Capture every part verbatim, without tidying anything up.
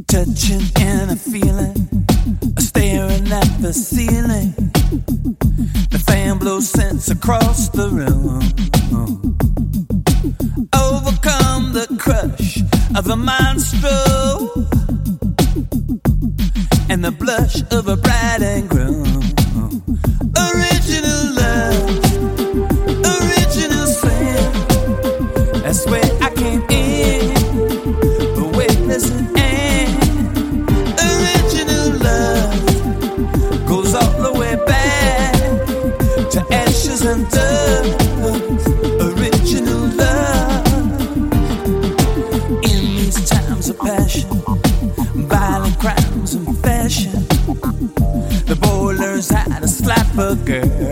touching and a feeling, staring at the ceiling. The fan blows scents across the room. Overcome the crush of a maestro and the blush of a bride and groom. Original love, original sin. That's where I came in. But wait, listen, and original love goes all the way back to ashes and dust. Original love. In these times of passion, violent crimes and fashion, the boy learns how to slap a girl.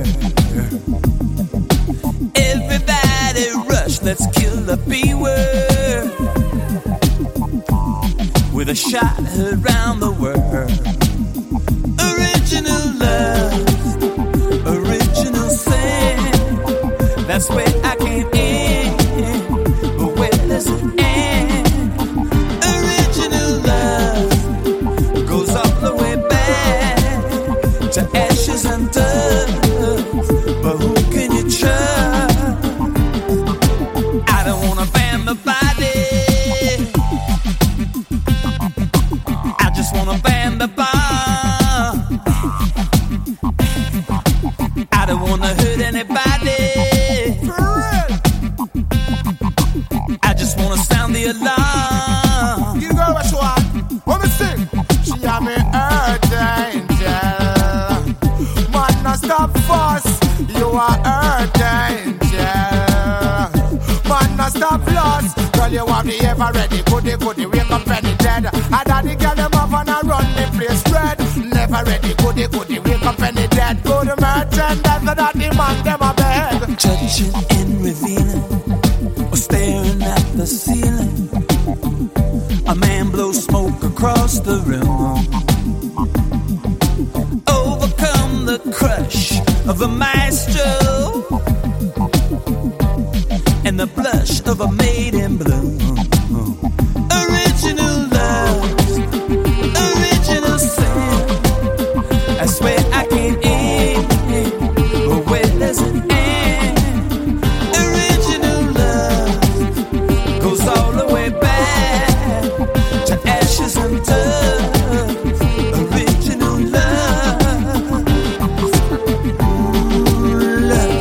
Everybody rush, let's kill the B-word with a shot around the world. Original love, original sin. That's where I came in. But where does it end? Original love goes all the way back to ashes and dust. But who can you trust? I don't wanna ban my body, I just wanna ban the bar. I don't wanna hurt anybody, I just wanna sound the alarm. You go what you want. What me sing? She have me earth angel. Man, no stop fuss. You are earth angel. Man, no stop loss. Girl, you want me ever ready. Goody, goody, wake up any dead. I daddy girl them up and I run the place red. Never ready. Goody, goody, wake up any dead. Go to merchant, that's the daddy man, them a beg. Touching and revealing, or staring at the ceiling. A man blows smoke across the room. Overcome the crush of a maestro and the blush of a maid in bloom. Original love, original sin. That's where I came in. But where does it end? Original love goes all the way back to ashes and dust. Original love, love,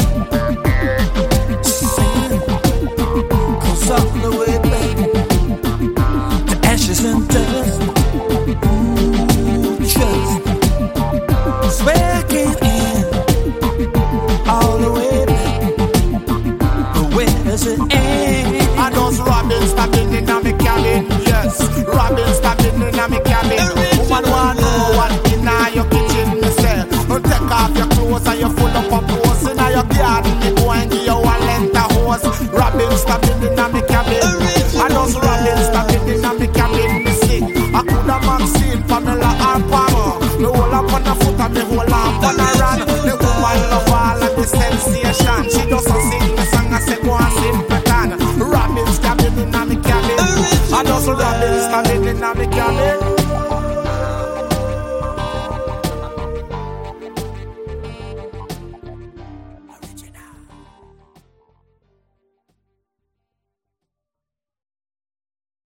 sin goes all the way back to ashes and dust. Ooh, trust. Swear I came in all the way back, but where does it end? And those robins standing in a me cabin. Yes, robins standing in a me cabin. Woman want know what in your kitchen me say. Don't take off your clothes and you full up of clothes. In your garden me go and give you one length of hose. Robins standing in a me cabin. And those robins standing in a me cabin. Me sing I coulda Maxine, Pamela or Palmer. Me hold up on the foot and me hold up on the run. The woman love all of the sensation. She doesn't sing the song I say go and sing pretend. Robins standing in a me cabin. I just robins standing in a me cabin.